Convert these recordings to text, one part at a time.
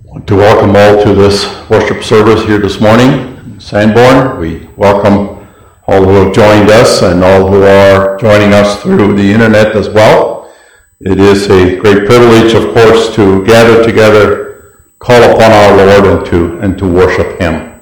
To welcome all to this worship service here this morning in Sanborn. We welcome all who have joined us and all who are joining us through the internet as well. It is a great privilege, of course, to gather together, call upon our Lord, and to worship Him.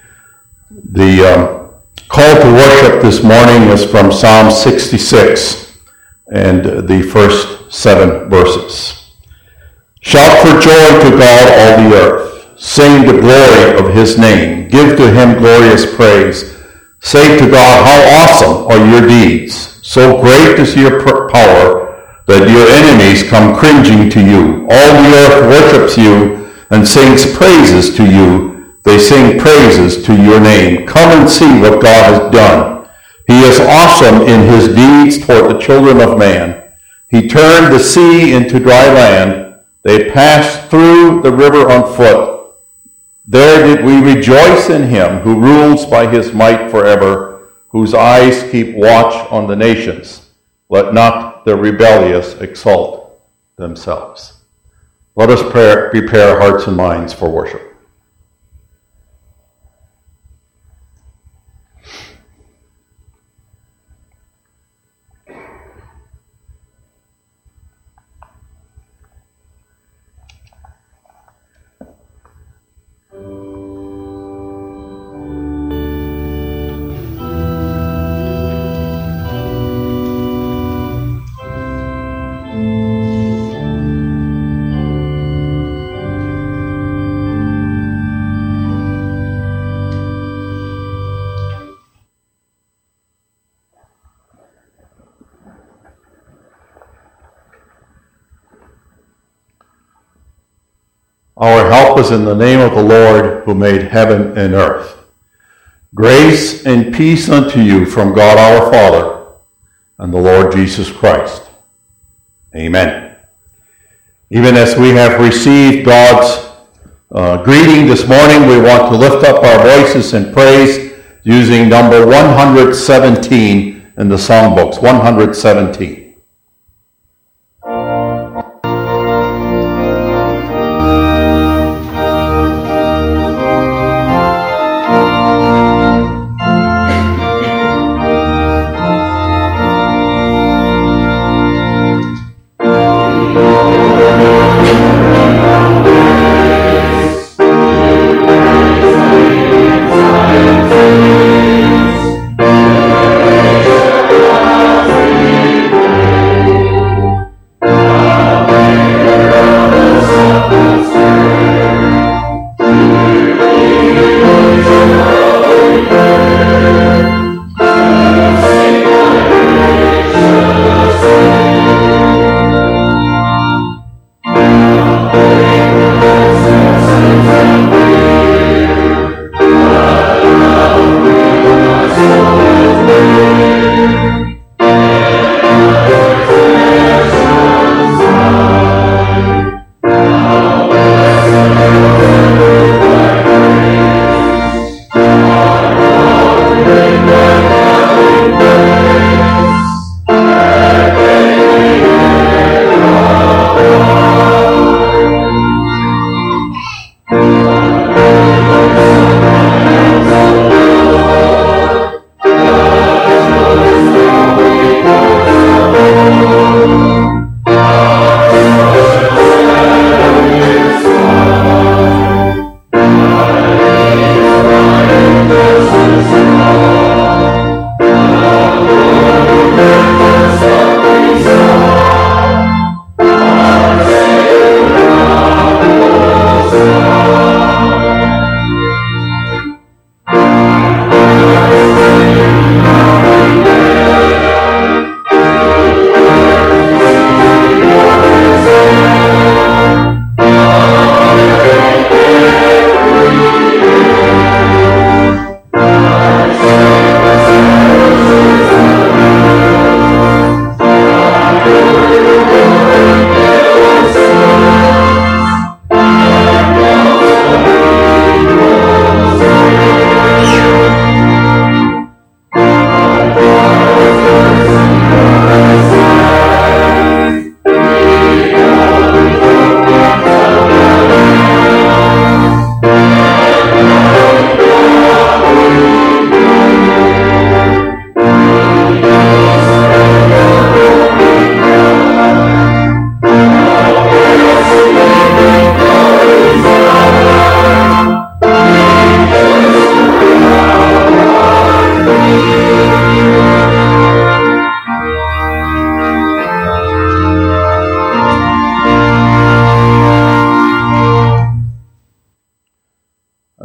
The call to worship this morning is from Psalm 66 and the first 7 verses. Shout for joy to God, all the earth. Sing the glory of His name. Give to Him glorious praise. Say to God, how awesome are your deeds. So great is your power that your enemies come cringing to you. All the earth worships you and sings praises to you. They sing praises to your name. Come and see what God has done. He is awesome in His deeds toward the children of man. He turned the sea into dry land. They passed through the river on foot. There did we rejoice in Him who rules by His might forever, whose eyes keep watch on the nations. Let not the rebellious exalt themselves. Let us prepare hearts and minds for worship. Our help is in the name of the Lord who made heaven and earth. Grace and peace unto you from God our Father and the Lord Jesus Christ. Amen. Even as we have received God's greeting this morning, we want to lift up our voices in praise using number 117 in the songbooks, 117.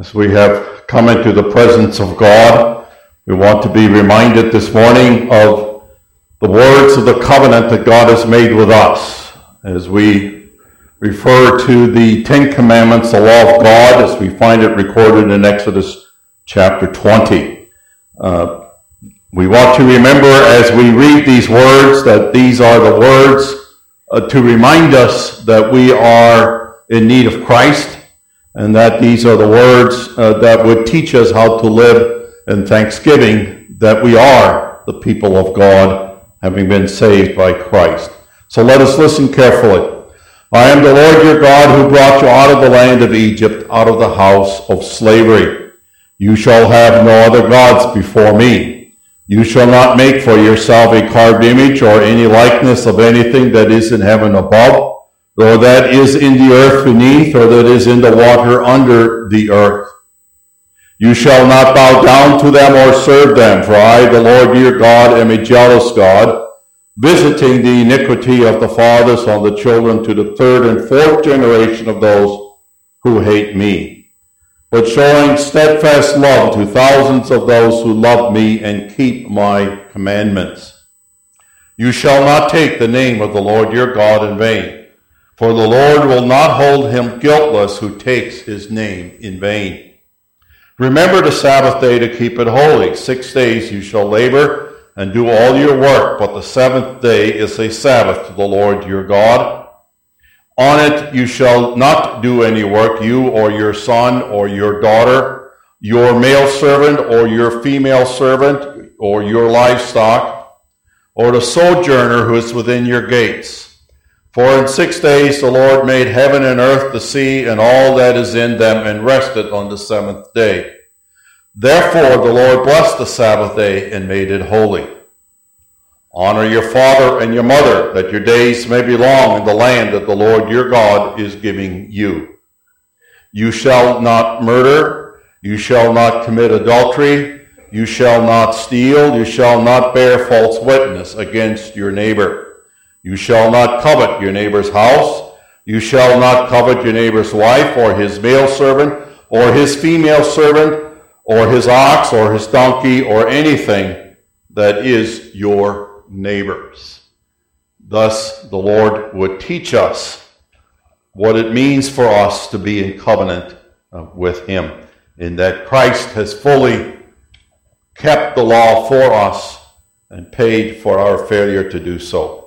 As we have come into the presence of God, we want to be reminded this morning of the words of the covenant that God has made with us. As we refer to the Ten Commandments, the law of God, as we find it recorded in Exodus chapter 20. We want to remember as we read these words that these are the words to remind us that we are in need of Christ, and that these are the words that would teach us how to live in thanksgiving that we are the people of God, having been saved by Christ. So let us listen carefully. I am the Lord your God who brought you out of the land of Egypt, out of the house of slavery. You shall have no other gods before me. You shall not make for yourself a carved image or any likeness of anything that is in heaven above, or that is in the earth beneath, or that is in the water under the earth. You shall not bow down to them or serve them, for I, the Lord your God, am a jealous God, visiting the iniquity of the fathers on the children to the third and fourth generation of those who hate me, but showing steadfast love to thousands of those who love me and keep my commandments. You shall not take the name of the Lord your God in vain, for the Lord will not hold him guiltless who takes his name in vain. Remember the Sabbath day to keep it holy. 6 days you shall labor and do all your work, but the seventh day is a Sabbath to the Lord your God. On it you shall not do any work, you or your son or your daughter, your male servant or your female servant, or your livestock, or the sojourner who is within your gates. For in 6 days the Lord made heaven and earth, the sea, and all that is in them, and rested on the seventh day. Therefore the Lord blessed the Sabbath day and made it holy. Honor your father and your mother, that your days may be long in the land that the Lord your God is giving you. You shall not murder. You shall not commit adultery. You shall not steal. You shall not bear false witness against your neighbor. You shall not covet your neighbor's house. You shall not covet your neighbor's wife, or his male servant, or his female servant, or his ox, or his donkey, or anything that is your neighbor's. Thus the Lord would teach us what it means for us to be in covenant with him, in that Christ has fully kept the law for us and paid for our failure to do so.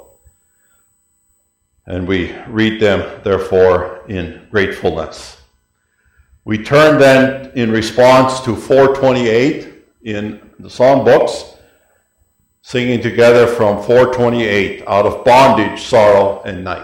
And we read them, therefore, in gratefulness. We turn then in response to 428 in the Psalm books, singing together from 428, out of bondage, sorrow, and night.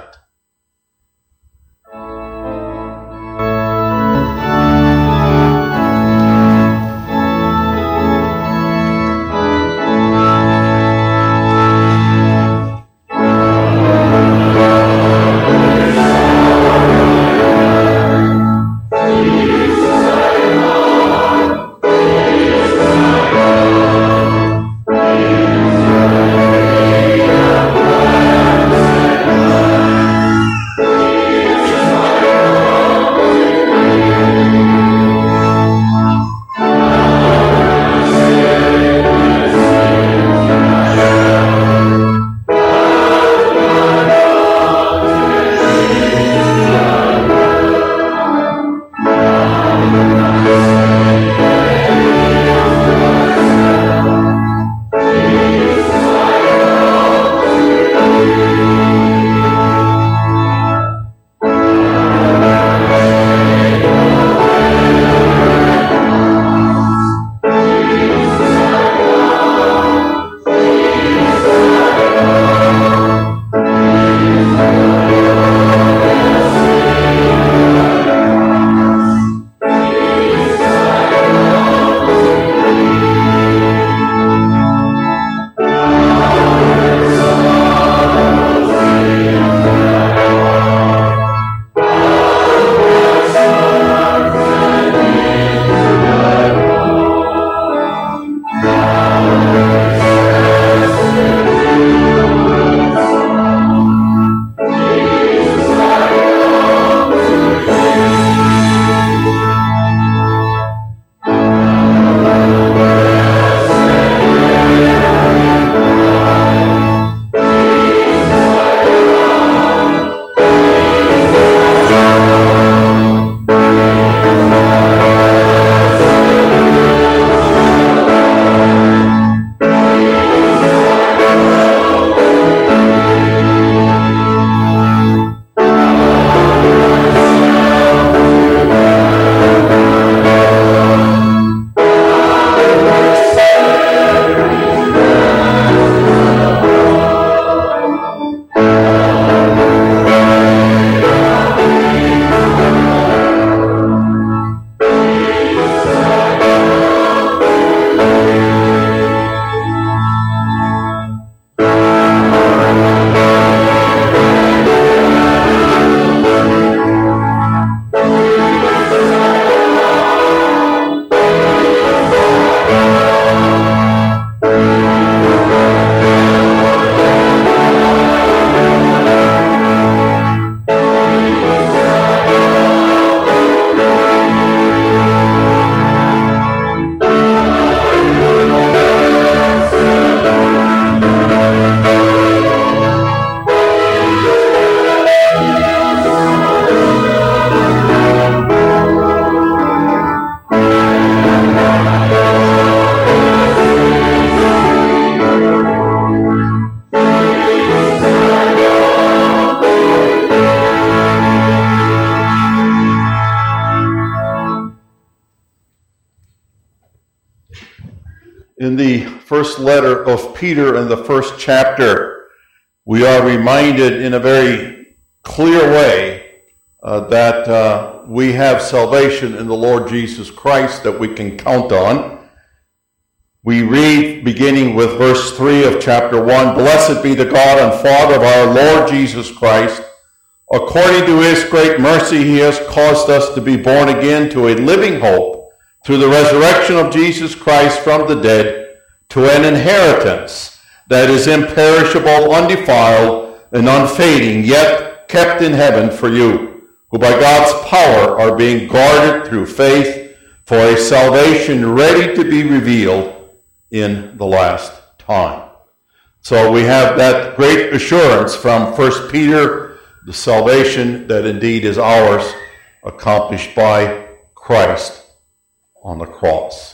In the first letter of Peter in the first chapter, we are reminded in a very clear way that we have salvation in the Lord Jesus Christ that we can count on. We read, beginning with verse 3 of chapter 1, "Blessed be the God and Father of our Lord Jesus Christ. According to his great mercy, he has caused us to be born again to a living hope through the resurrection of Jesus Christ from the dead, to an inheritance that is imperishable, undefiled, and unfading, yet kept in heaven for you, who by God's power are being guarded through faith for a salvation ready to be revealed in the last time." So we have that great assurance from 1 Peter, the salvation that indeed is ours, accomplished by Christ on the cross.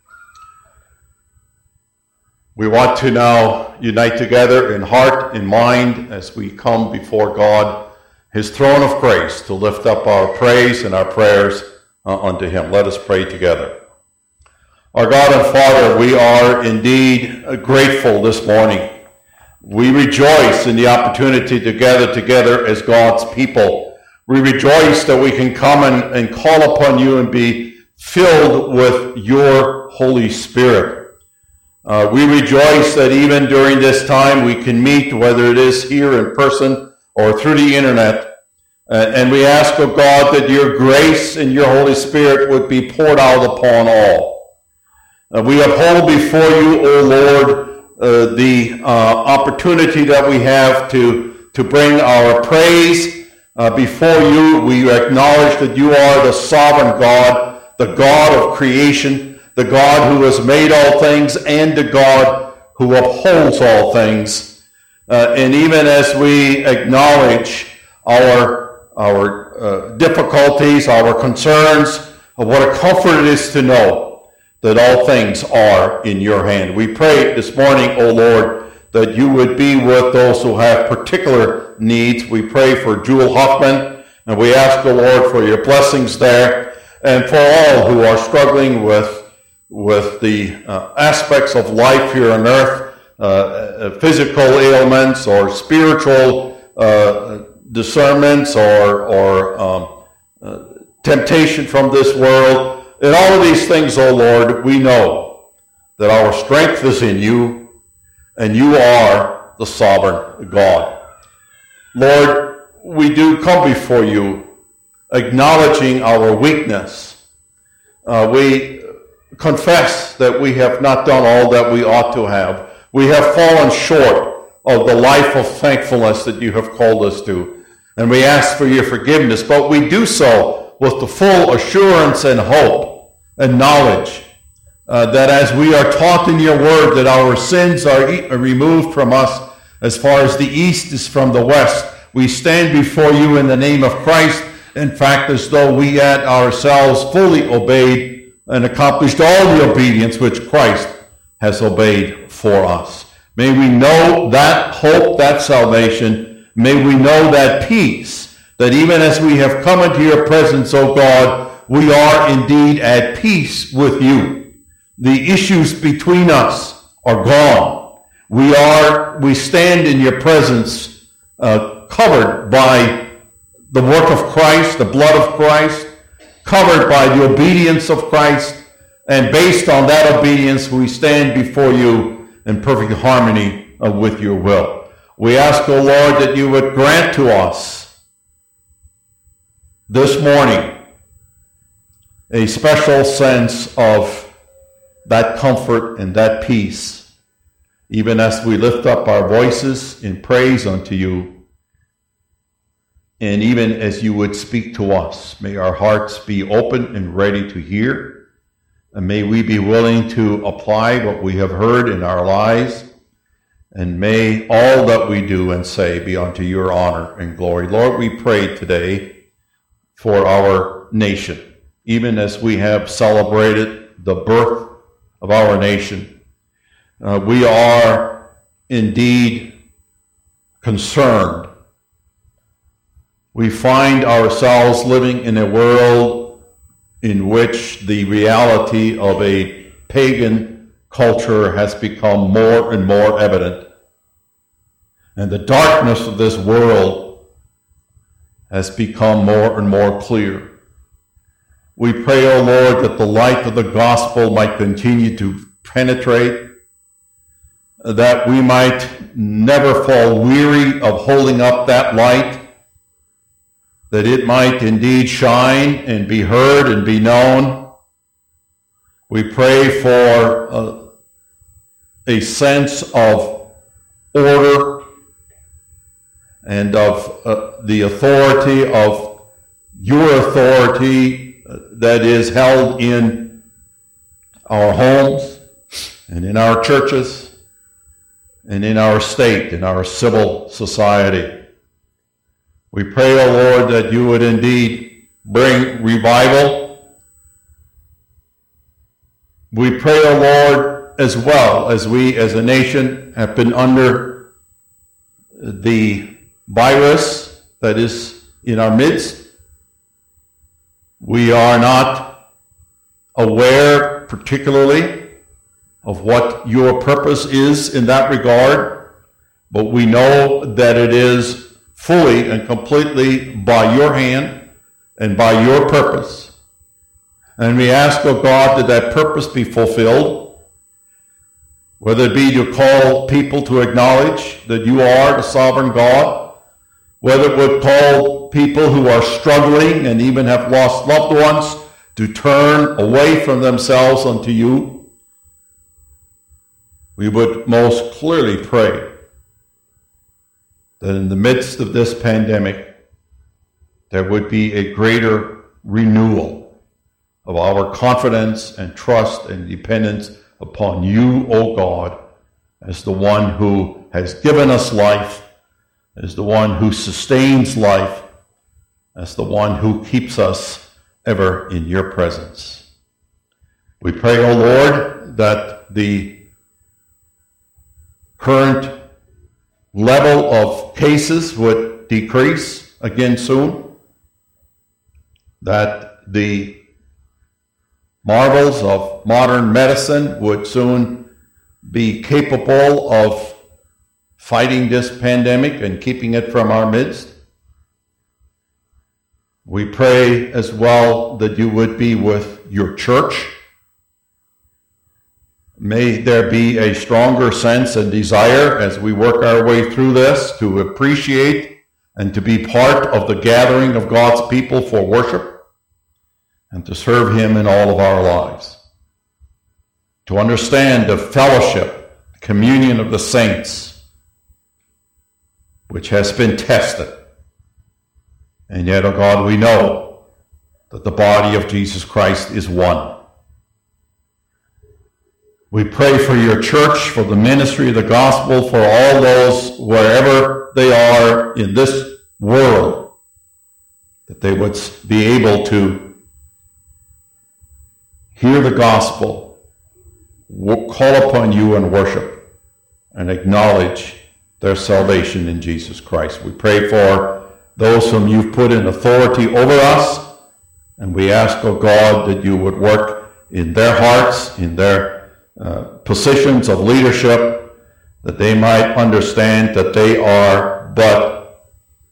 We want to now unite together in heart and mind as we come before God, his throne of grace, to lift up our praise and our prayers unto him. Let us pray together. Our God and Father, we are indeed grateful this morning. We rejoice in the opportunity to gather together as God's people. We rejoice that we can come and call upon you and be filled with your Holy Spirit. We rejoice that even during this time we can meet, whether it is here in person or through the internet. And we ask, O God, that your grace and your Holy Spirit would be poured out upon all. We uphold before you, O Lord, the opportunity that we have to bring our praise before you. We acknowledge that you are the sovereign God, the God of creation, the God who has made all things, and the God who upholds all things. And even as we acknowledge our difficulties, our concerns, what a comfort it is to know that all things are in your hand. We pray this morning, O Lord, that you would be with those who have particular needs. We pray for Jewel Hoffman, and we ask, O Lord, for your blessings there, and for all who are struggling with the aspects of life here on earth, physical ailments or spiritual discernments or temptation from this world. In all of these things, O Lord, we know that our strength is in you, and you are the sovereign God. Lord, we do come before you acknowledging our weakness. We confess that we have not done all that we ought to have. We have fallen short of the life of thankfulness that you have called us to. And we ask for your forgiveness, but we do so with the full assurance and hope and knowledge that as we are taught in your word that our sins are removed from us as far as the east is from the west, we stand before you in the name of Christ, in fact, as though we had ourselves fully obeyed and accomplished all the obedience which Christ has obeyed for us. May we know that hope, that salvation. May we know that peace, that even as we have come into your presence, O God, we are indeed at peace with you. The issues between us are gone. We stand in your presence covered by the work of Christ, the blood of Christ, covered by the obedience of Christ, and based on that obedience, we stand before you in perfect harmony with your will. We ask, O Lord, that you would grant to us this morning a special sense of that comfort and that peace, even as we lift up our voices in praise unto you. And even as you would speak to us, may our hearts be open and ready to hear. And may we be willing to apply what we have heard in our lives. And may all that we do and say be unto your honor and glory. Lord, we pray today for our nation, even as we have celebrated the birth of our nation. We are indeed concerned. We find ourselves living in a world in which the reality of a pagan culture has become more and more evident. And the darkness of this world has become more and more clear. We pray, O Lord, that the light of the gospel might continue to penetrate, that we might never fall weary of holding up that light, that it might indeed shine and be heard and be known. We pray for a sense of order and of the authority of your authority that is held in our homes and in our churches and in our state, in our civil society. We pray, O Lord, that you would indeed bring revival. We pray, O Lord, as well as we as a nation have been under the virus that is in our midst. We are not aware particularly of what your purpose is in that regard, but we know that it is fully and completely by your hand and by your purpose. And we ask, O God, that that purpose be fulfilled, whether it be to call people to acknowledge that you are the sovereign God, whether it would call people who are struggling and even have lost loved ones to turn away from themselves unto you. We would most clearly pray that in the midst of this pandemic, there would be a greater renewal of our confidence and trust and dependence upon you, O God, as the one who has given us life, as the one who sustains life, as the one who keeps us ever in your presence. We pray, O Lord, that the current level of cases would decrease again soon, that the marvels of modern medicine would soon be capable of fighting this pandemic and keeping it from our midst. We pray as well that you would be with your church. May there be a stronger sense and desire as we work our way through this to appreciate and to be part of the gathering of God's people for worship and to serve him in all of our lives. To understand the fellowship, communion of the saints, which has been tested. And yet, O God, we know that the body of Jesus Christ is one. We pray for your church, for the ministry of the gospel, for all those, wherever they are in this world, that they would be able to hear the gospel, call upon you and worship, and acknowledge their salvation in Jesus Christ. We pray for those whom you've put in authority over us, and we ask, O God, that you would work in their hearts, in their positions of leadership, that they might understand that they are but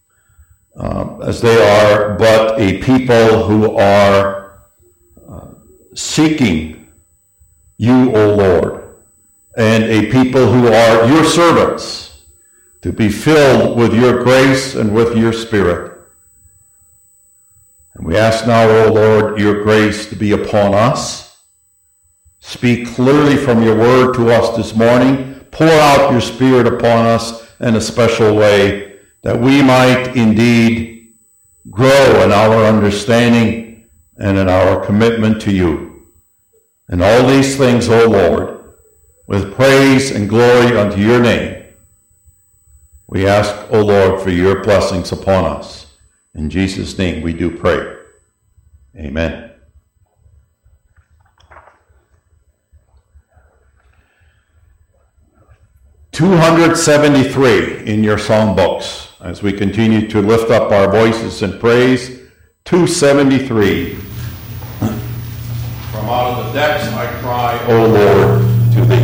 a people who are seeking you, O Lord, and a people who are your servants, to be filled with your grace and with your Spirit. And we ask now, O Lord, your grace to be upon us. Speak clearly from your word to us this morning. Pour out your Spirit upon us in a special way, that we might indeed grow in our understanding and in our commitment to you. And all these things, O Lord, with praise and glory unto your name, we ask, O Lord, for your blessings upon us. In Jesus' name we do pray. Amen. $273 in your songbooks as we continue to lift up our voices in praise. 273. From out of the depths I cry, O Lord, to thee.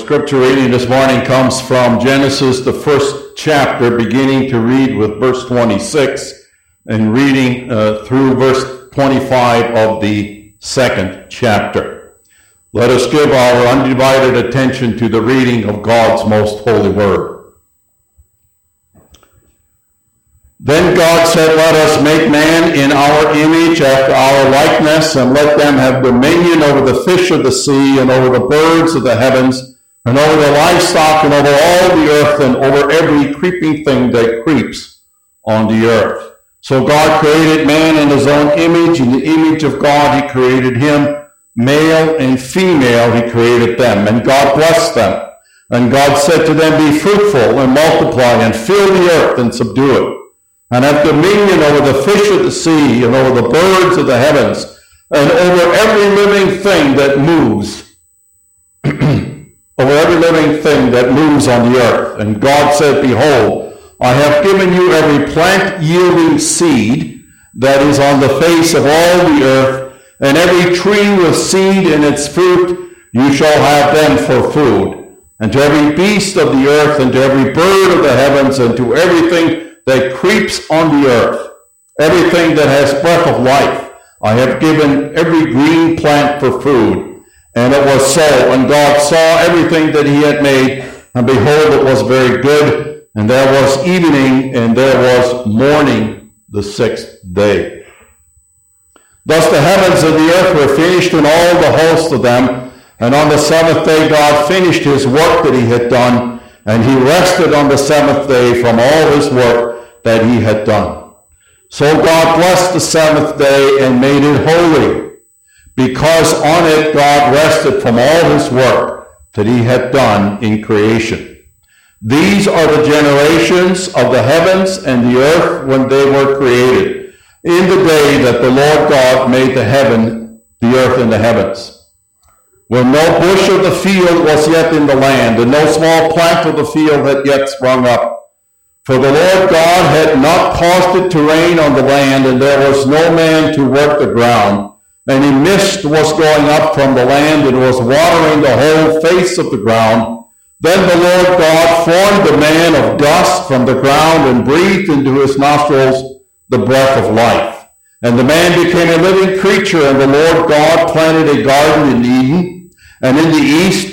scripture reading this morning comes from Genesis, the first chapter, beginning to read with verse 26 and reading through verse 25 of the second chapter. Let us give our undivided attention to the reading of God's most holy word. Then God said, "Let us make man in our image, after our likeness, and let them have dominion over the fish of the sea, and over the birds of the heavens, and over the livestock, and over all the earth, and over every creeping thing that creeps on the earth." So God created man in his own image. In the image of God he created him. Male and female he created them. And God blessed them. And God said to them, "Be fruitful and multiply, and fill the earth and subdue it, and have dominion over the fish of the sea, and over the birds of the heavens, and over every living thing that moves, over every living thing that moves on the earth." And God said, "Behold, I have given you every plant yielding seed that is on the face of all the earth, and every tree with seed in its fruit, you shall have them for food. And to every beast of the earth, and to every bird of the heavens, and to everything that creeps on the earth, everything that has breath of life, I have given every green plant for food." And it was so. And God saw everything that he had made, and behold, it was very good. And there was evening, and there was morning, the sixth day. Thus the heavens and the earth were finished, and all the host of them. And on the seventh day God finished his work that he had done, and he rested on the seventh day from all his work that he had done. So God blessed the seventh day and made it holy, because on it God rested from all his work that he had done in creation. These are the generations of the heavens and the earth when they were created, in the day that the Lord God made the heaven, the earth and the heavens, when no bush of the field was yet in the land, and no small plant of the field had yet sprung up. For the Lord God had not caused it to rain on the land, and there was no man to work the ground. And a mist was going up from the land, and was watering the whole face of the ground. Then the Lord God formed the man of dust from the ground, and breathed into his nostrils the breath of life. And the man became a living creature, and the Lord God planted a garden in Eden, and in the east,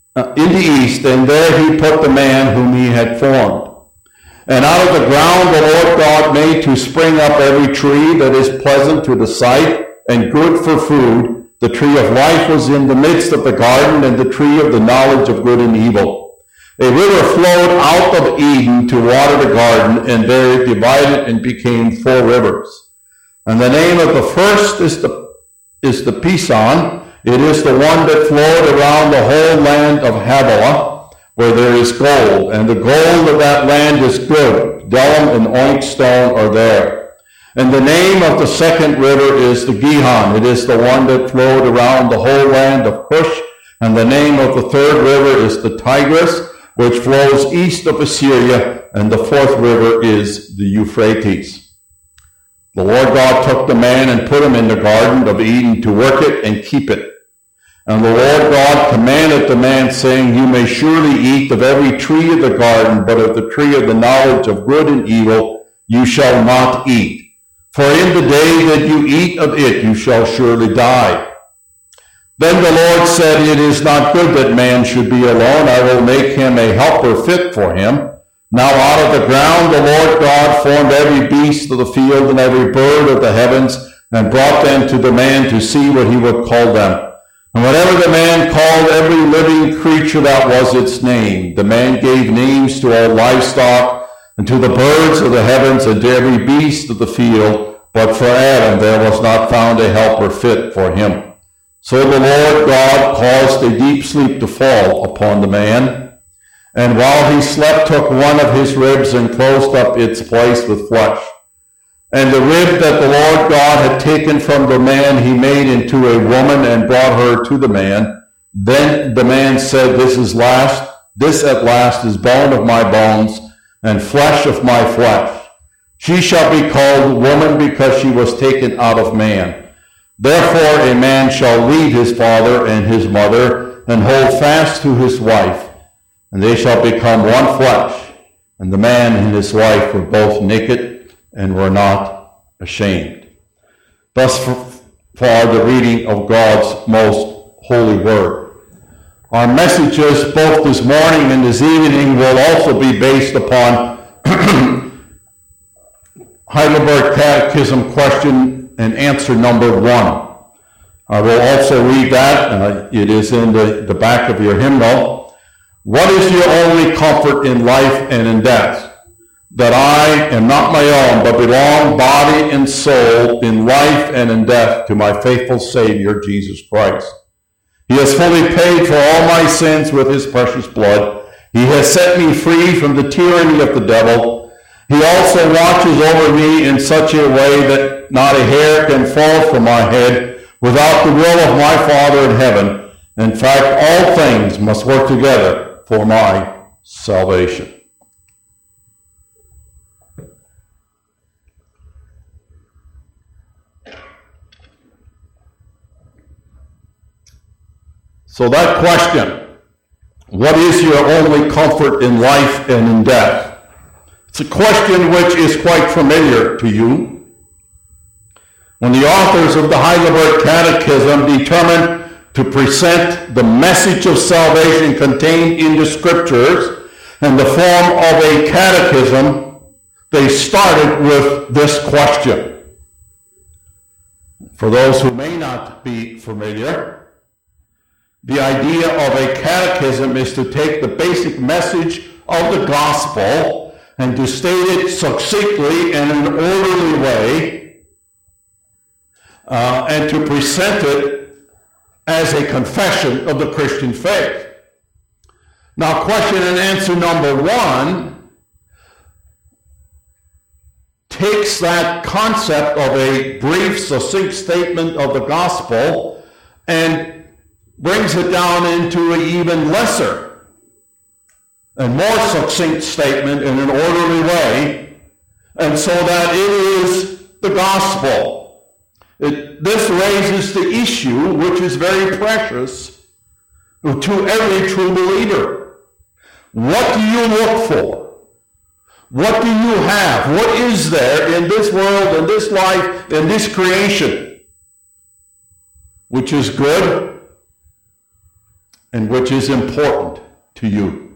and there he put the man whom he had formed. And out of the ground the Lord God made to spring up every tree that is pleasant to the sight and good for food. The tree of life was in the midst of the garden, and the tree of the knowledge of good and evil. A river flowed out of Eden to water the garden, and there it divided and became 4 rivers. And the name of the first is the Pison. It is the one that flowed around the whole land of Havilah, where there is gold, and the gold of that land is good. Bdellium and onyx stone are there. And the name of the second river is the Gihon. It is the one that flowed around the whole land of Cush. And the name of the third river is the Tigris, which flows east of Assyria. And the fourth river is the Euphrates. The Lord God took the man and put him in the garden of Eden to work it and keep it. And the Lord God commanded the man, saying, "You may surely eat of every tree of the garden, but of the tree of the knowledge of good and evil you shall not eat. For in the day that you eat of it, you shall surely die." Then the Lord said, "It is not good that man should be alone. I will make him a helper fit for him." Now out of the ground the Lord God formed every beast of the field and every bird of the heavens, and brought them to the man to see what he would call them. And whatever the man called every living creature, that was its name. The man gave names to all livestock, and to the birds of the heavens, and to every beast of the field. But for Adam there was not found a helper fit for him. So the Lord God caused a deep sleep to fall upon the man, and while he slept took one of his ribs and closed up its place with flesh. And the rib that the Lord God had taken from the man he made into a woman and brought her to the man. Then the man said, This at last is bone of my bones and flesh of my flesh. She shall be called woman, because she was taken out of man. Therefore a man shall leave his father and his mother, and hold fast to his wife, and they shall become one flesh. And the man and his wife were both naked and were not ashamed. Thus far the reading of God's most holy word. Our messages both this morning and this evening will also be based upon Heidelberg Catechism question and answer number 1. I will also read that. It is in the back of your hymnal. What is your only comfort in life and in death? That I am not my own, but belong body and soul in life and in death to my faithful Savior, Jesus Christ. He has fully paid for all my sins with his precious blood. He has set me free from the tyranny of the devil. He also watches over me in such a way that not a hair can fall from my head without the will of my Father in heaven. In fact, all things must work together for my salvation. So that question, what is your only comfort in life and in death? It's a question which is quite familiar to you. When the authors of the Heidelberg Catechism determined to present the message of salvation contained in the Scriptures in the form of a catechism, they started with this question. For those who may not be familiar, the idea of a catechism is to take the basic message of the gospel and to state it succinctly and in an orderly way, and to present it as a confession of the Christian faith. Now, question and answer number 1 takes that concept of a brief, succinct statement of the gospel and brings it down into an even lesser and more succinct statement in an orderly way, and so that it is the gospel. This raises the issue, which is very precious to every true believer. What do you look for? What do you have? What is there in this world, in this life, in this creation, which is good and which is important to you?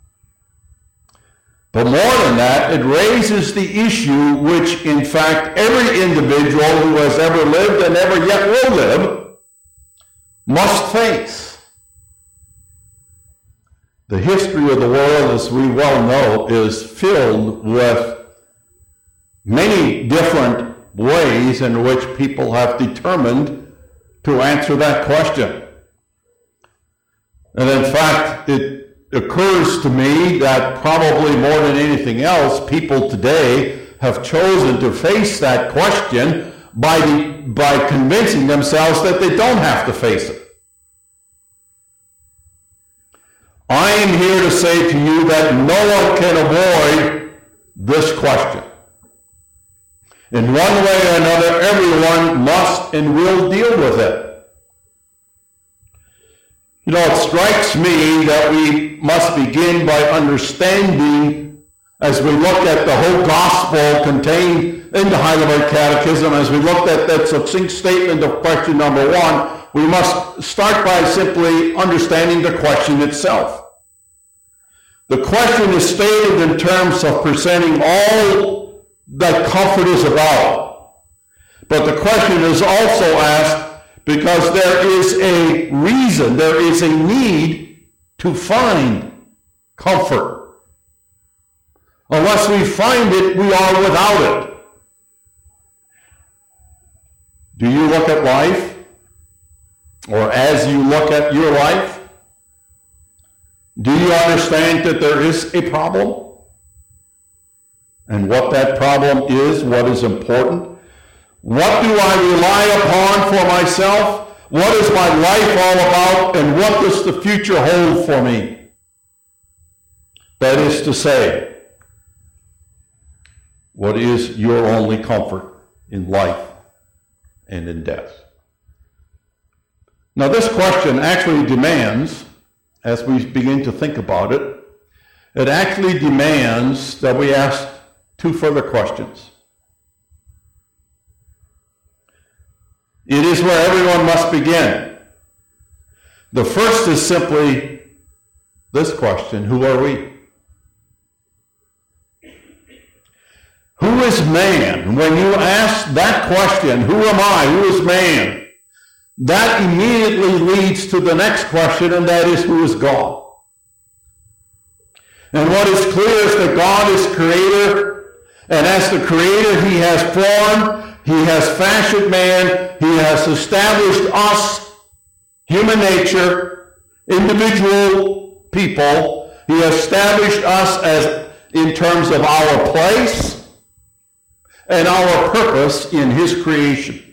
But more than that, it raises the issue which, in fact, every individual who has ever lived and ever yet will live must face. The history of the world, as we well know, is filled with many different ways in which people have determined to answer that question. And in fact, it occurs to me that probably more than anything else, people today have chosen to face that question by convincing themselves that they don't have to face it. I am here to say to you that no one can avoid this question. In one way or another, everyone must and will deal with it. You know, it strikes me that we must begin by understanding, as we look at the whole gospel contained in the Heidelberg Catechism, as we looked at that succinct statement of question number 1, we must start by simply understanding the question itself. The question is stated in terms of presenting all that comfort is about. But the question is also asked because there is a reason, there is a need to find comfort. Unless we find it, we are without it. Do you look at life? Or as you look at your life, do you understand that there is a problem? And what that problem is, what is important? What do I rely upon for myself? What is my life all about? And what does the future hold for me? That is to say, what is your only comfort in life and in death? Now this question actually demands, as we begin to think about it, it actually demands that we ask two further questions. It is where everyone must begin. The first is simply this question: who are we? Who is man? When you ask that question, who am I? Who is man? That immediately leads to the next question, and that is, who is God? And what is clear is that God is creator, and as the creator, he has formed, he has fashioned man, he has established us, human nature, individual people. He has established us as in terms of our place and our purpose in his creation.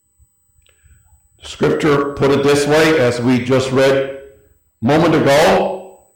Scripture put it this way, as we just read a moment ago.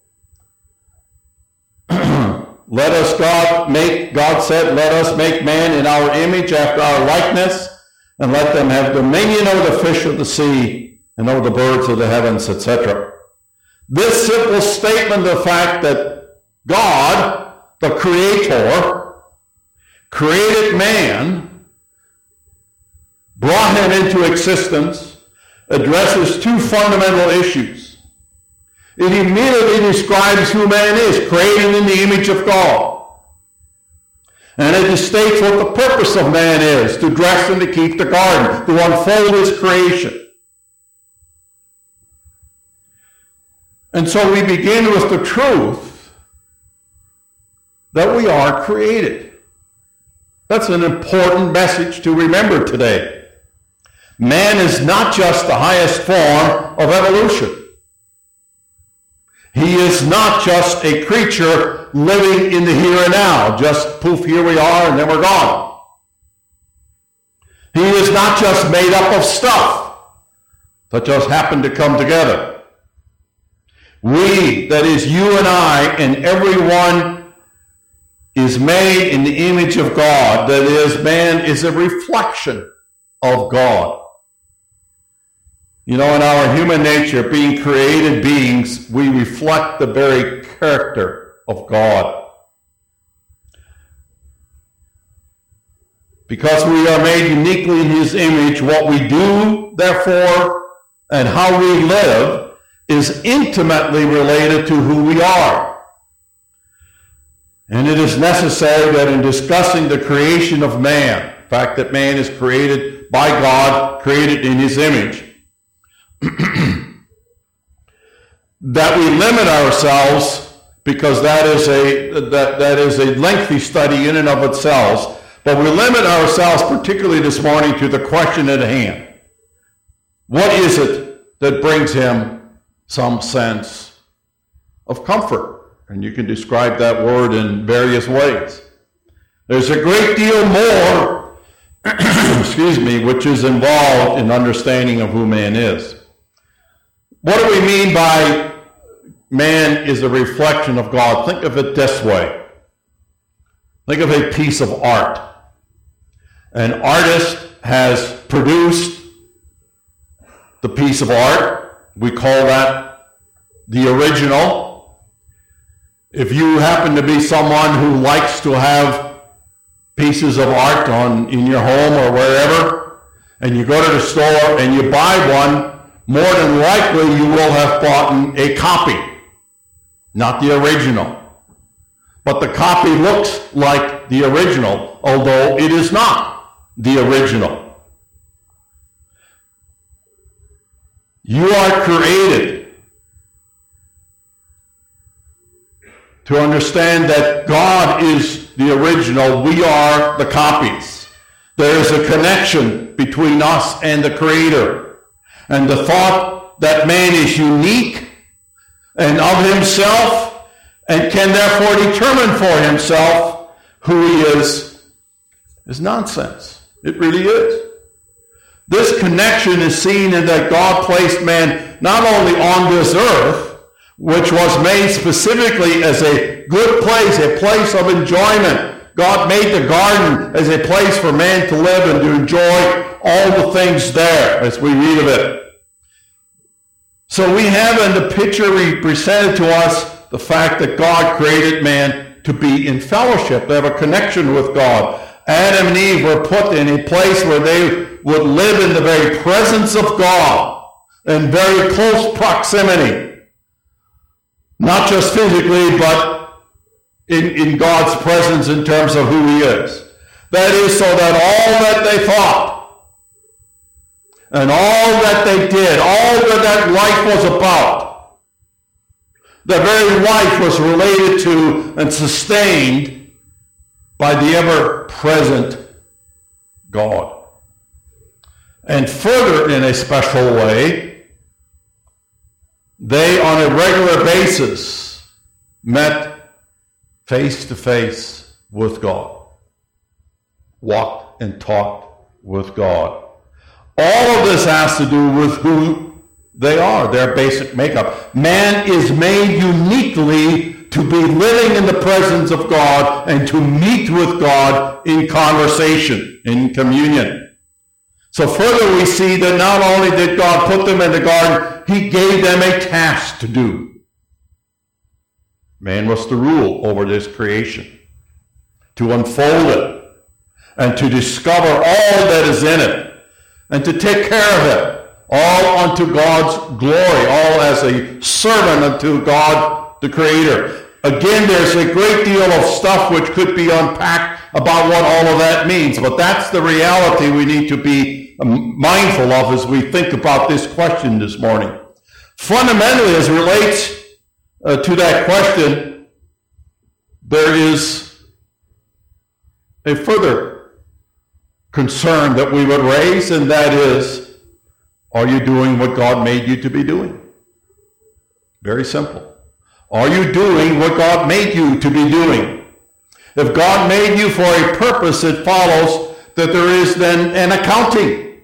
God said, let us make man in our image after our likeness, and let them have dominion over the fish of the sea and over the birds of the heavens, etc. This simple statement, the fact that God, the Creator, created man, brought him into existence, addresses two fundamental issues. It immediately describes who man is, created in the image of God. And it states what the purpose of man is: to dress and to keep the garden, to unfold his creation. And so we begin with the truth that we are created. That's an important message to remember today. Man is not just the highest form of evolution. He is not just a creature living in the here and now. Just poof, here we are, and then we're gone. He is not just made up of stuff that just happened to come together. We, that is you and I, and everyone is made in the image of God. That is, man is a reflection of God. You know, in our human nature, being created beings, we reflect the very character of God. Because we are made uniquely in his image, what we do, therefore, and how we live is intimately related to who we are. And it is necessary that in discussing the creation of man, the fact that man is created by God, created in his image, that we limit ourselves, because that is a lengthy study in and of itself, but we limit ourselves particularly this morning to the question at hand. What is it that brings him some sense of comfort? And you can describe that word in various ways. There's a great deal more, which is involved in understanding of who man is. What do we mean by man is a reflection of God? Think of it this way. Think of a piece of art. An artist has produced the piece of art. We call that the original. If you happen to be someone who likes to have pieces of art in your home or wherever, and you go to the store and you buy one, more than likely you will have bought a copy, not the original. But the copy looks like the original, although it is not the original. You are created to understand that God is the original, we are the copies. There is a connection between us and the Creator. And the thought that man is unique and of himself and can therefore determine for himself who he is nonsense. It really is. This connection is seen in that God placed man not only on this earth, which was made specifically as a good place, a place of enjoyment. God made the garden as a place for man to live and to enjoy all the things there, as we read of it. So we have in the picture presented to us the fact that God created man to be in fellowship, to have a connection with God. Adam and Eve were put in a place where they would live in the very presence of God, in very close proximity. Not just physically, but in God's presence in terms of who he is. That is, so that all that they thought, and all that they did, all that life was about, the very life was related to and sustained by the ever-present God. And further, in a special way, they on a regular basis met face to face with God, walked and talked with God. All of this has to do with who they are, their basic makeup. Man is made uniquely to be living in the presence of God and to meet with God in conversation, in communion. So further we see that not only did God put them in the garden, he gave them a task to do. Man was to rule over this creation, to unfold it, and to discover all that is in it, and to take care of it, all unto God's glory, all as a servant unto God the Creator. Again, there's a great deal of stuff which could be unpacked about what all of that means, but that's the reality we need to be mindful of as we think about this question this morning. Fundamentally, as it relates to that question, there is a further concern that we would raise, and that is, are you doing what God made you to be doing? Very simple. Are you doing what God made you to be doing? If God made you for a purpose, it follows that there is then an accounting.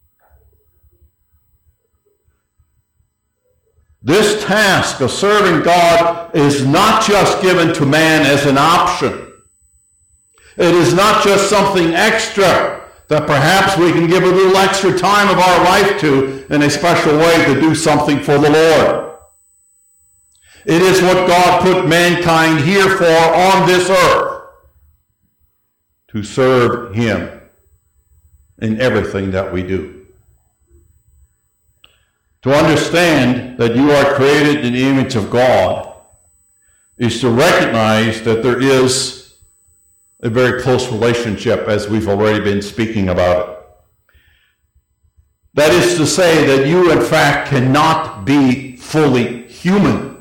This task of serving God is not just given to man as an option. It is not just something extra that perhaps we can give a little extra time of our life to in a special way to do something for the Lord. It is what God put mankind here for on this earth, to serve him in everything that we do. To understand that you are created in the image of God is to recognize that there is a very close relationship, as we've already been speaking about it. That is to say that you, in fact, cannot be fully human.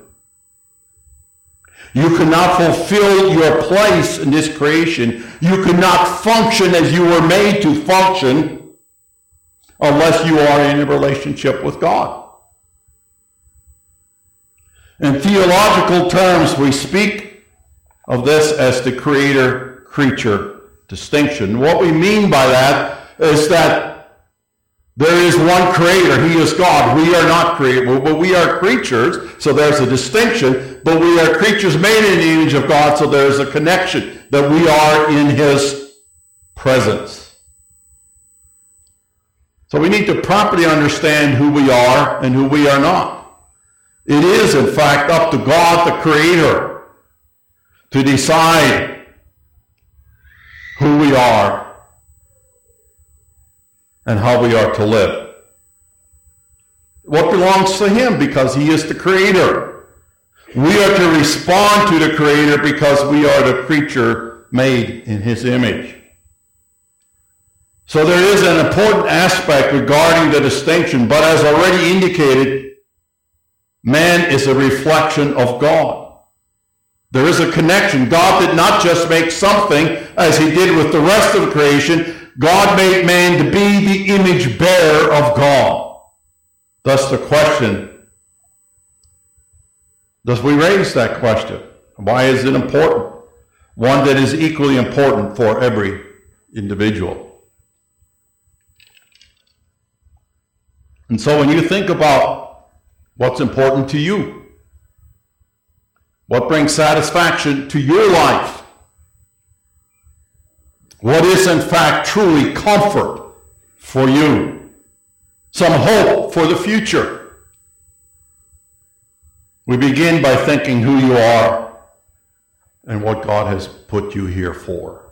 You cannot fulfill your place in this creation. You cannot function as you were made to function unless you are in a relationship with God. In theological terms, we speak of this as the creator-creature distinction. What we mean by that is that there is one creator. He is God. We are not created, but we are creatures, so there's a distinction. But we are creatures made in the image of God, so there's a connection that we are in his presence. So we need to properly understand who we are and who we are not. It is, in fact, up to God, the Creator, to decide who we are and how we are to live. What belongs to him, because he is the Creator. We are to respond to the Creator because we are the creature made in his image. So there is an important aspect regarding the distinction, but as already indicated, man is a reflection of God. There is a connection. God did not just make something as he did with the rest of creation. God made man to be the image bearer of God. Thus the question, thus we raise that question. Why is it important? One that is equally important for every individual. And so when you think about what's important to you, what brings satisfaction to your life, what is in fact truly comfort for you, some hope for the future, We begin by thinking who you are and what God has put you here for.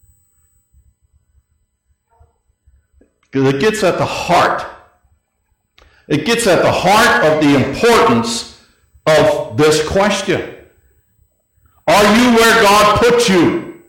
Because it gets at the heart. It gets at the heart of the importance of this question. Are you where God put you?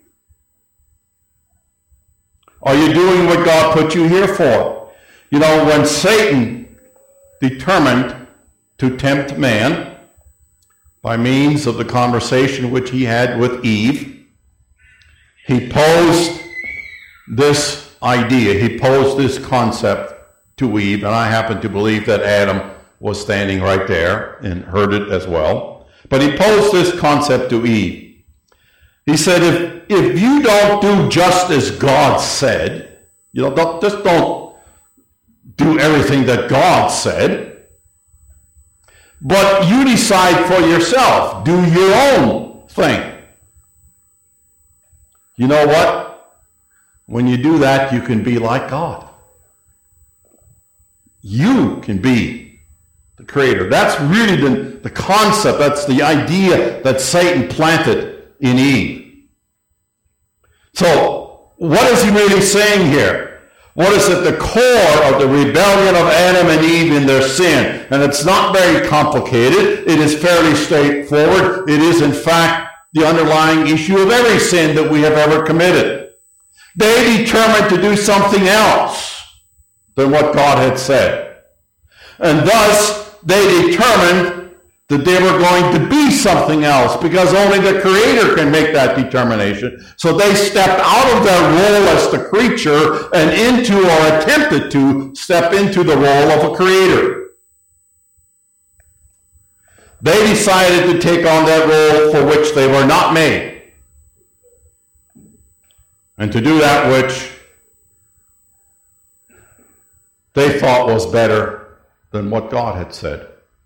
Are you doing what God put you here for? You know, when Satan determined to tempt man by means of the conversation which he had with Eve, he posed this idea, he posed this concept to Eve, and I happen to believe that Adam was standing right there and heard it as well. But he posed this concept to Eve. He said, if you don't do just as God said, you know, don't do everything that God said, but you decide for yourself, do your own thing. You know what? When you do that, you can be like God. You can be the creator. That's really the concept, that's the idea that Satan planted in Eve. So, what is he really saying here? What is at the core of the rebellion of Adam and Eve in their sin? And it's not very complicated. It is fairly straightforward. It is, in fact, the underlying issue of every sin that we have ever committed. They determined to do something else than what God had said. And thus, they determined that they were going to be something else, because only the Creator can make that determination. So they stepped out of their role as the creature and into, or attempted to step into, the role of a creator. They decided to take on that role for which they were not made, and to do that which they thought was better than what God had said.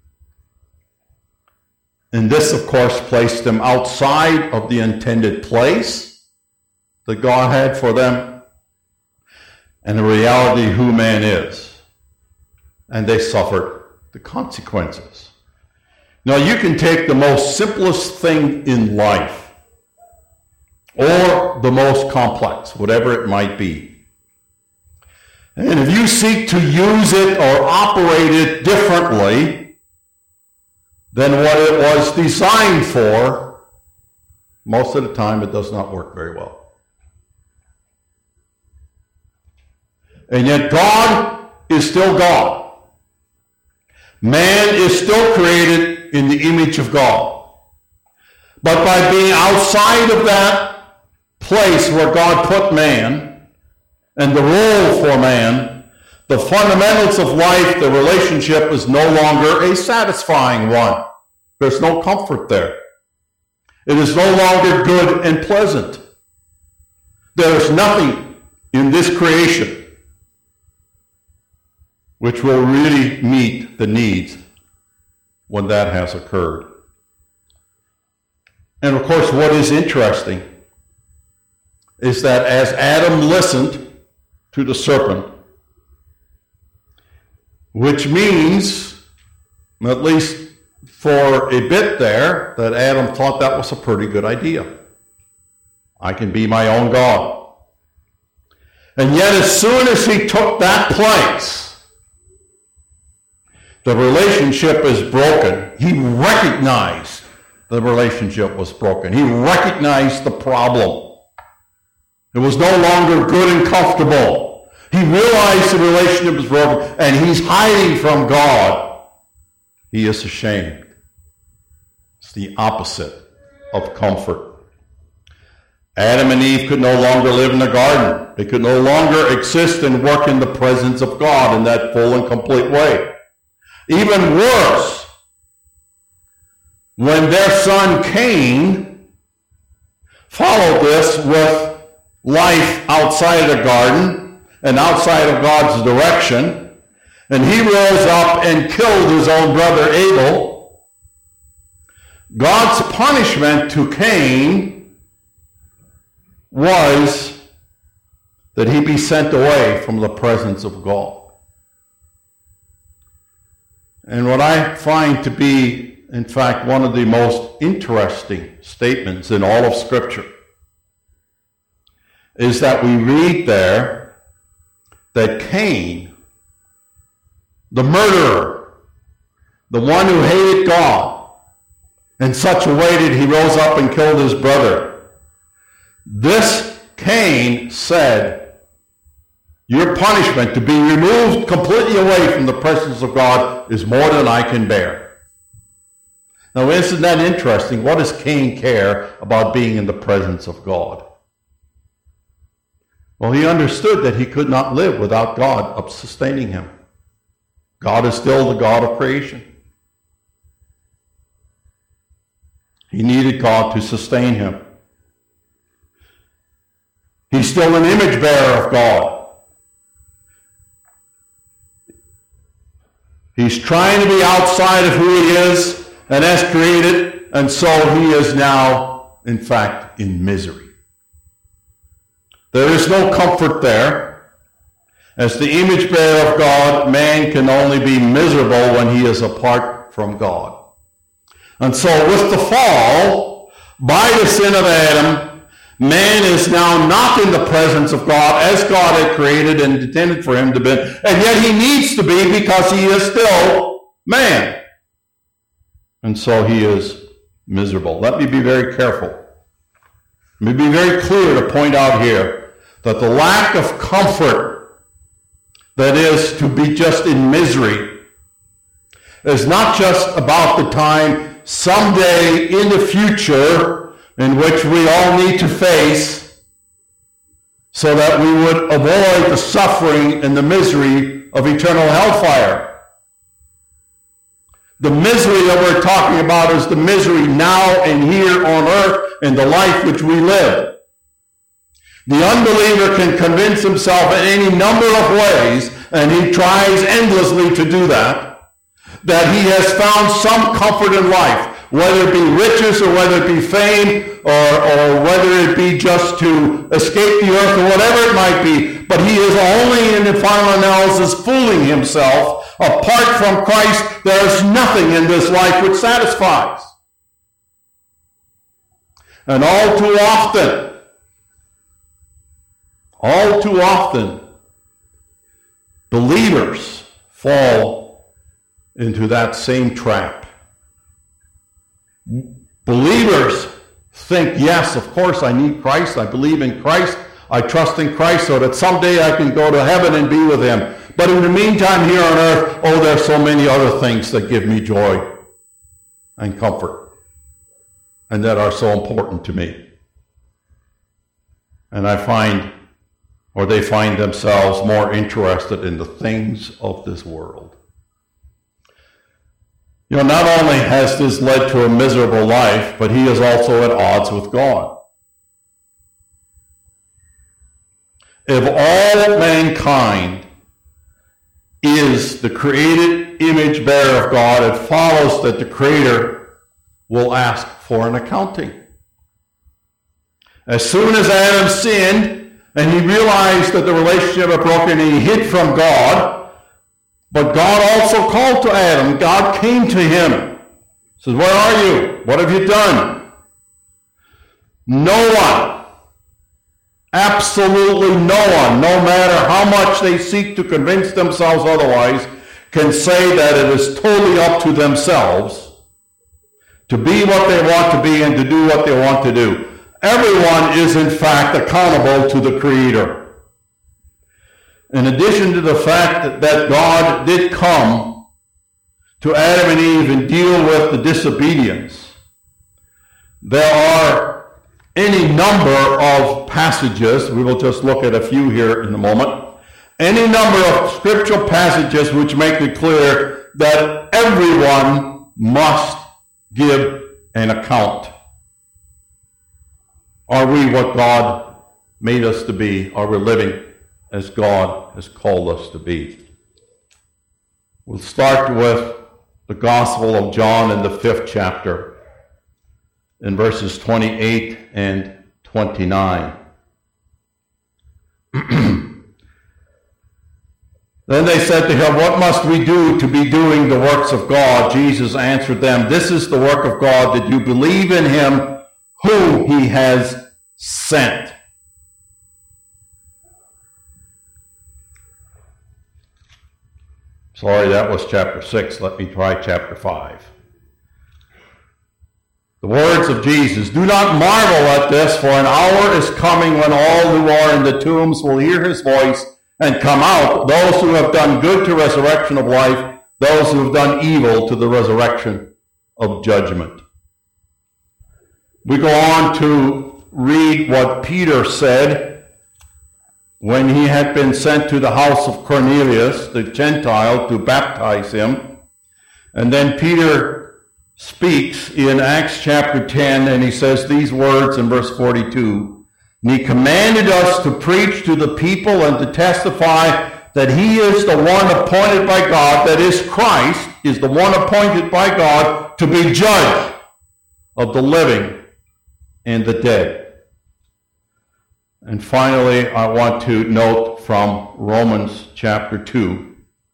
And this, of course, placed them outside of the intended place that God had for them, and the reality who man is. And they suffered the consequences. Now, you can take the most simplest thing in life, or the most complex, whatever it might be. And if you seek to use it or operate it differently than what it was designed for, most of the time it does not work very well. And yet God is still God. Man is still created in the image of God. But by being outside of that place where God put man, and the role for man, the fundamentals of life, the relationship is no longer a satisfying one. There's no comfort there. It is no longer good and pleasant. There is nothing in this creation which will really meet the needs when that has occurred. And of course, what is interesting is that as Adam listened to the serpent, which means, at least for a bit there, that Adam thought that was a pretty good idea. I can be my own God. And yet, as soon as he took that place, the relationship is broken. He recognized the relationship was broken. He recognized the problem. It was no longer good and comfortable. He realized the relationship was broken, and he's hiding from God. He is ashamed. It's the opposite of comfort. Adam and Eve could no longer live in the garden. They could no longer exist and work in the presence of God in that full and complete way. Even worse, when their son Cain followed this with life outside the garden and outside of God's direction, and he rose up and killed his own brother Abel, God's punishment to Cain was that he be sent away from the presence of God. And what I find to be in fact, one of the most interesting statements in all of Scripture is that we read there that Cain, the murderer, the one who hated God in such a way that he rose up and killed his brother, this Cain said, your punishment to be removed completely away from the presence of God is more than I can bear. Now, isn't that interesting? What does Cain care about being in the presence of God? Well, he understood that he could not live without God sustaining him. God is still the God of creation. He needed God to sustain him. He's still an image bearer of God. He's trying to be outside of who he is and has created, and so he is now, in fact, in misery. There is no comfort there. As the image bearer of God, man can only be miserable when he is apart from God. And so with the fall, by the sin of Adam, man is now not in the presence of God as God had created and intended for him to be, and yet he needs to be because he is still man. And so he is miserable. Let me be very careful. Let me be very clear to point out here that the lack of comfort that is to be just in misery is not just about the time someday in the future in which we all need to face so that we would avoid the suffering and the misery of eternal hellfire. The misery that we're talking about is the misery now and here on earth in the life which we live. The unbeliever can convince himself in any number of ways, and he tries endlessly to do that he has found some comfort in life, whether it be riches or whether it be fame or whether it be just to escape the earth or whatever it might be. But he is only, in the final analysis, fooling himself. Apart from Christ, there is nothing in this life which satisfies. And all too often, believers fall into that same trap. Believers think, yes, of course I need Christ, I believe in Christ, I trust in Christ so that someday I can go to heaven and be with him. But in the meantime here on earth, there's so many other things that give me joy and comfort and that are so important to me. And they find themselves more interested in the things of this world. Not only has this led to a miserable life, but he is also at odds with God. If all mankind is the created image bearer of God, it follows that the Creator will ask for an accounting. As soon as Adam sinned, and he realized that the relationship had broken and he hid from God, but God also called to Adam. God came to him. He says, where are you? What have you done? No one, absolutely no one, no matter how much they seek to convince themselves otherwise, can say that it is totally up to themselves to be what they want to be and to do what they want to do. Everyone is, in fact, accountable to the Creator. In addition to the fact that God did come to Adam and Eve and deal with the disobedience, there are any number of passages, we will just look at a few here in a moment, any number of scriptural passages which make it clear that everyone must give an account. Are we what God made us to be? Are we living as God has called us to be? We'll start with the Gospel of John in the 5th chapter, in verses 28 and 29. Then they said to him, "What must we do to be doing the works of God?" Jesus answered them, "This is the work of God, that you believe in him whom he has sent." Sorry, that was chapter 6. Let me try chapter 5. The words of Jesus, "Do not marvel at this, for an hour is coming when all who are in the tombs will hear his voice and come out, those who have done good to resurrection of life, those who have done evil to the resurrection of judgment." We go on to read what Peter said when he had been sent to the house of Cornelius, the Gentile, to baptize him. And then Peter speaks in Acts chapter 10, and he says these words in verse 42. "And he commanded us to preach to the people and to testify that he is the one appointed by God," that is, Christ is the one appointed by God to be judge of the living and the dead. And finally, I want to note from Romans chapter 2,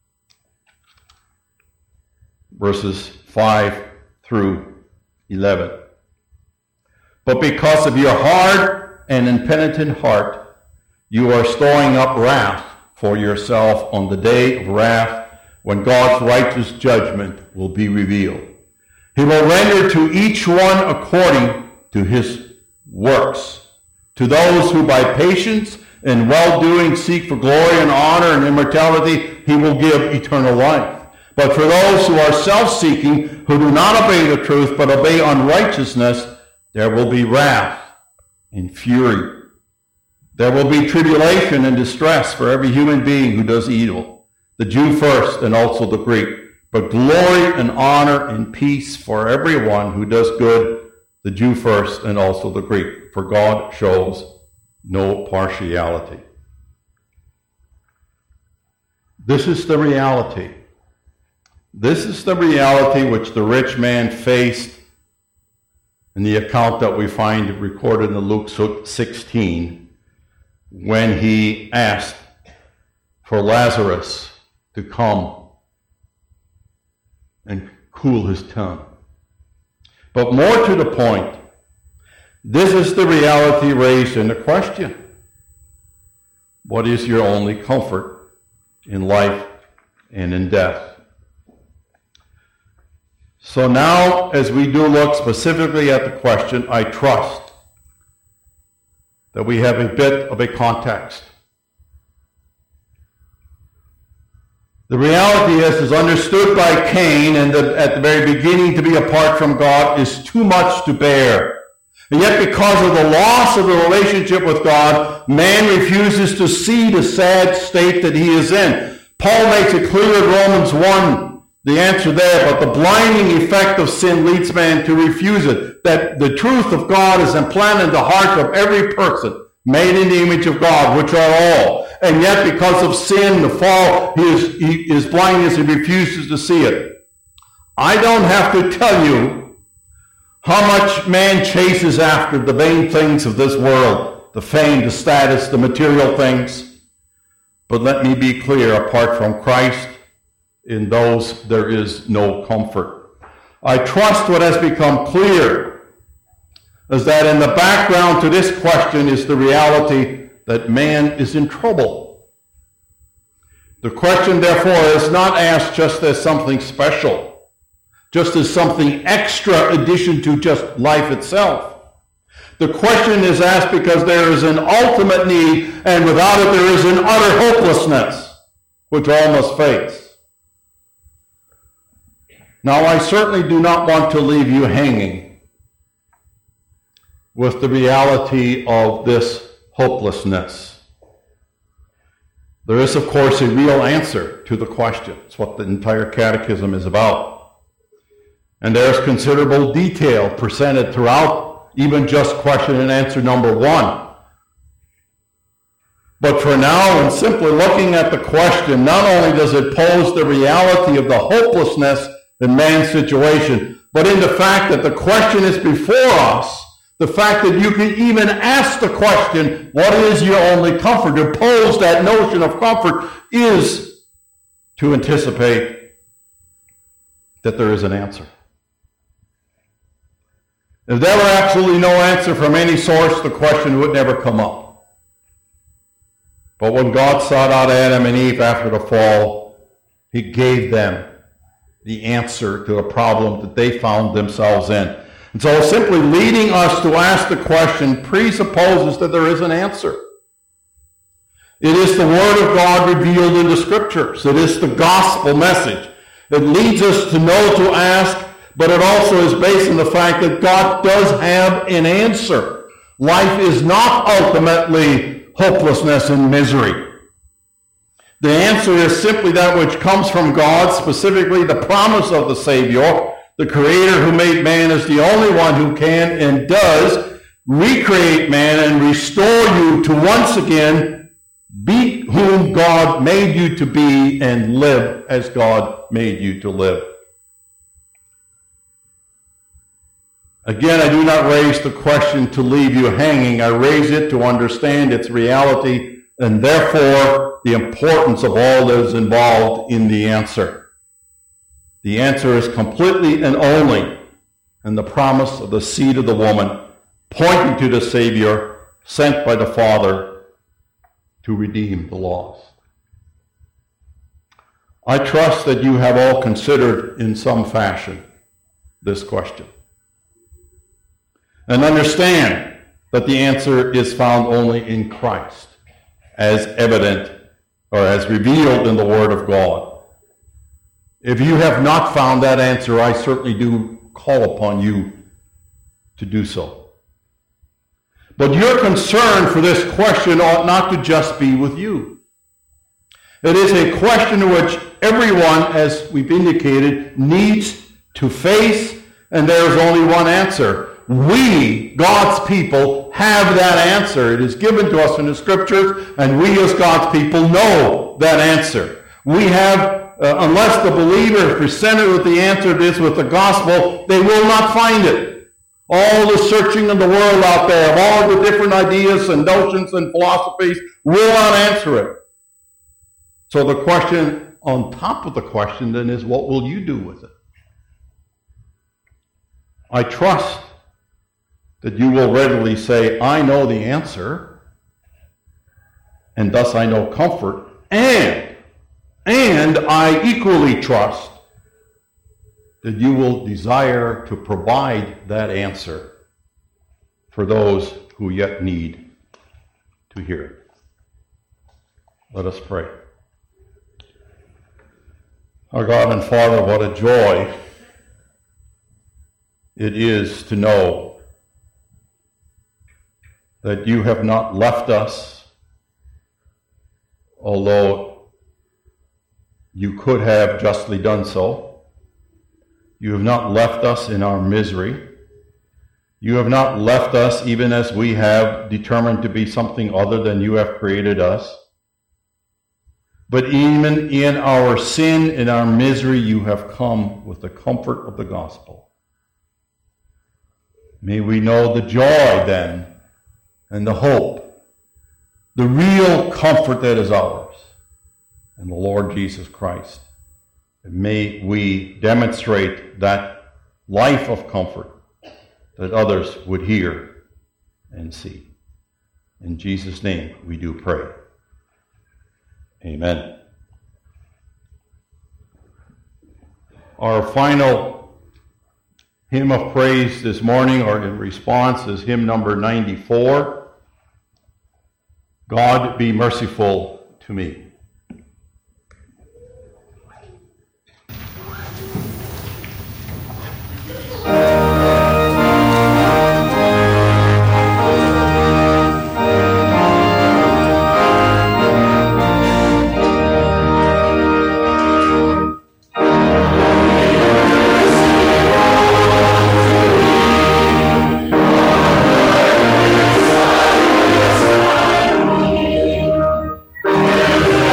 verses 5 through 11. "But because of your hard and impenitent heart, you are storing up wrath for yourself on the day of wrath, when God's righteous judgment will be revealed. He will render to each one according to his works. To those who by patience and well-doing seek for glory and honor and immortality, he will give eternal life. But for those who are self-seeking, who do not obey the truth but obey unrighteousness, there will be wrath and fury. There will be tribulation and distress for every human being who does evil, the Jew first and also the Greek, but glory and honor and peace for everyone who does good, the Jew first and also the Greek, for God shows no partiality." This is the reality. This is the reality which the rich man faced in the account that we find recorded in Luke 16, when he asked for Lazarus to come and cool his tongue. But more to the point, this is the reality raised in the question: what is your only comfort in life and in death? So now, as we do look specifically at the question, I trust that we have a bit of a context. The reality is understood by Cain, and at the very beginning, to be apart from God is too much to bear. And yet, because of the loss of the relationship with God, man refuses to see the sad state that he is in. Paul makes it clear in Romans 1, the answer there, but the blinding effect of sin leads man to refuse it. That the truth of God is implanted in the heart of every person made in the image of God, which are all. And yet, because of sin, the fall, he is blindness, he refuses to see it. I don't have to tell you how much man chases after the vain things of this world, the fame, the status, the material things. But let me be clear, apart from Christ, in those there is no comfort. I trust what has become clear is that in the background to this question is the reality that man is in trouble. The question, therefore, is not asked just as something special, just as something extra addition to just life itself. The question is asked because there is an ultimate need, and without it there is an utter hopelessness, which all must face. Now, I certainly do not want to leave you hanging with the reality of this hopelessness. There is, of course, a real answer to the question. It's what the entire catechism is about. And there's considerable detail presented throughout even just question and answer number 1. But for now, in simply looking at the question, not only does it pose the reality of the hopelessness in man's situation, but in the fact that the question is before us, the fact that you can even ask the question, what is your only comfort? To pose that notion of comfort is to anticipate that there is an answer. If there were absolutely no answer from any source, the question would never come up. But when God sought out Adam and Eve after the fall, he gave them the answer to the problem that they found themselves in. And so simply leading us to ask the question presupposes that there is an answer. It is the Word of God revealed in the Scriptures. It is the gospel message. It leads us to know to ask, but it also is based on the fact that God does have an answer. Life is not ultimately hopelessness and misery. The answer is simply that which comes from God, specifically the promise of the Savior. The Creator who made man is the only one who can and does recreate man and restore you to once again be whom God made you to be and live as God made you to live. Again, I do not raise the question to leave you hanging. I raise it to understand its reality and therefore the importance of all that is involved in the answer. The answer is completely and only in the promise of the seed of the woman, pointing to the Savior sent by the Father to redeem the lost. I trust that you have all considered in some fashion this question. And understand that the answer is found only in Christ, as evident or as revealed in the Word of God. If you have not found that answer, I certainly do call upon you to do so. But your concern for this question ought not to just be with you. It is a question which everyone, as we've indicated, needs to face, and there is only one answer. We, God's people, have that answer. It is given to us in the Scriptures, and we as God's people know that answer. We have, unless the believer is presented with the answer to this with the gospel, they will not find it. All the searching in the world out there, of all the different ideas and notions and philosophies, will not answer it. So the question on top of the question then is, what will you do with it? I trust that you will readily say, I know the answer, and thus I know comfort, and I equally trust that you will desire to provide that answer for those who yet need to hear it. Let us pray. Our God and Father, what a joy it is to know that you have not left us, although you could have justly done so. You have not left us in our misery. You have not left us even as we have determined to be something other than you have created us. But even in our sin, in our misery, you have come with the comfort of the gospel. May we know the joy then, and the hope, the real comfort that is ours in the Lord Jesus Christ. And may we demonstrate that life of comfort that others would hear and see. In Jesus' name we do pray. Amen. Our final hymn of praise this morning, or in response, is hymn number 94. God be merciful to me. Yeah.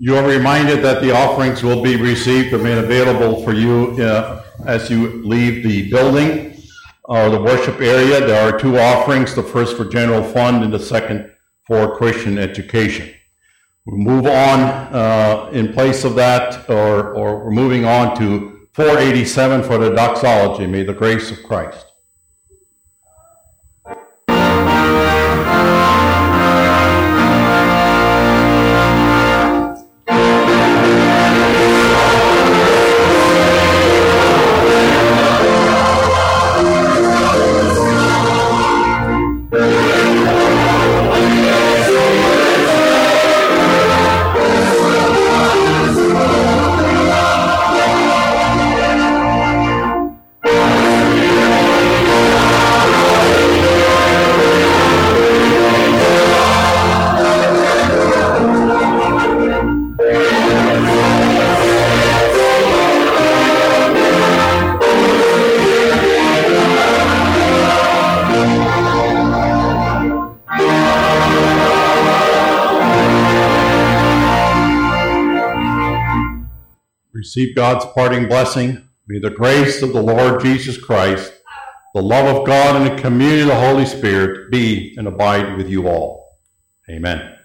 You are reminded that the offerings will be received and made available for you as you leave the building or the worship area. There are two offerings, the first for general fund and the second for Christian education. We move on in place of that, or we're moving on to 487 for the doxology. May the grace of Christ. Receive God's parting blessing. May the grace of the Lord Jesus Christ, the love of God, and the communion of the Holy Spirit be and abide with you all. Amen.